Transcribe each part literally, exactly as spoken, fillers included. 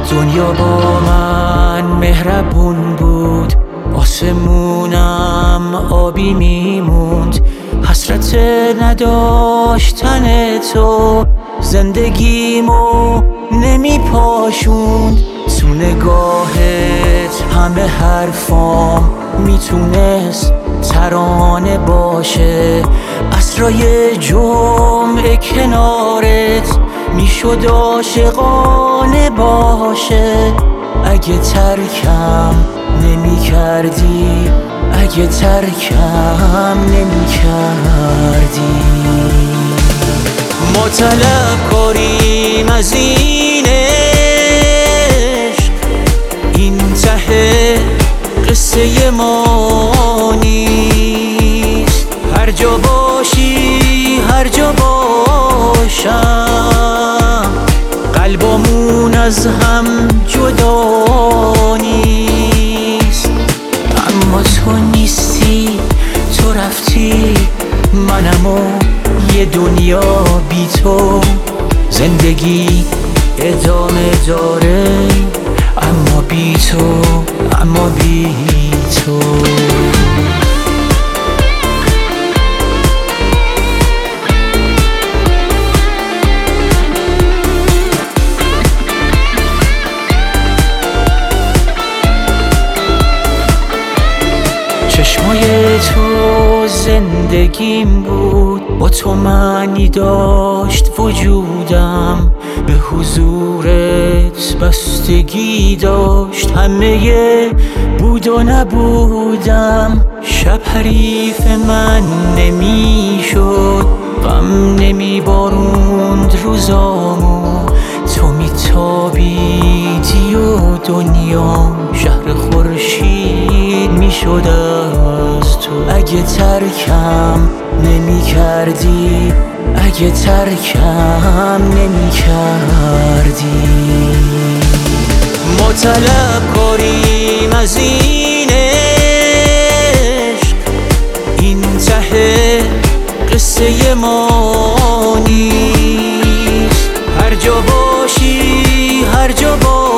دنیا با من مهربون بود، آسمونم آبی میموند. حسرت نداشتن تو زندگیمو نمی پاشوند. تو نگاهت همه حرفام میتونست ترانه باشه، عصرای جمعه کنارت میشد عاشقانه باشه. اگه ترکم نمی کردی، اگه ترکم نمی کردی. ما طلبکاریم از این عشق، این ته قصه ما نیست. هر جا باشی هر جا باشم، قلبمون از هم جدا نیست. اما تو نیستی، تو رفتی، منم و یه دنیا بی تو. زندگی ادامه داره اما بی تو، اما بی تو. چشمای تو زندگیم بود، با تو معنی داشت وجودم. به حضورت بستگی داشت همه بود و نبودم. شب حریف من نمی شد، غم نمی باروند روزامو. تو می تابیدی و دنیا شهر خورشید می شد از تو. اگه ترکم نمی کردی، اگه ترکم نمی کردی. ما طلبکاریم از این عشق، این ته قصه ما نیست. هر جا باشی هر جا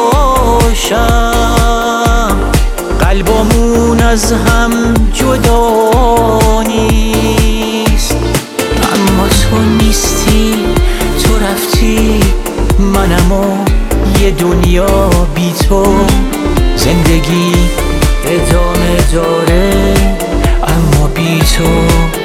باشم، قلبمون از هم جدا نیست. اما تو نیستی، تو رفتی، منم و یه دنیا بی تو. زندگی ادامه داره اما بی تو.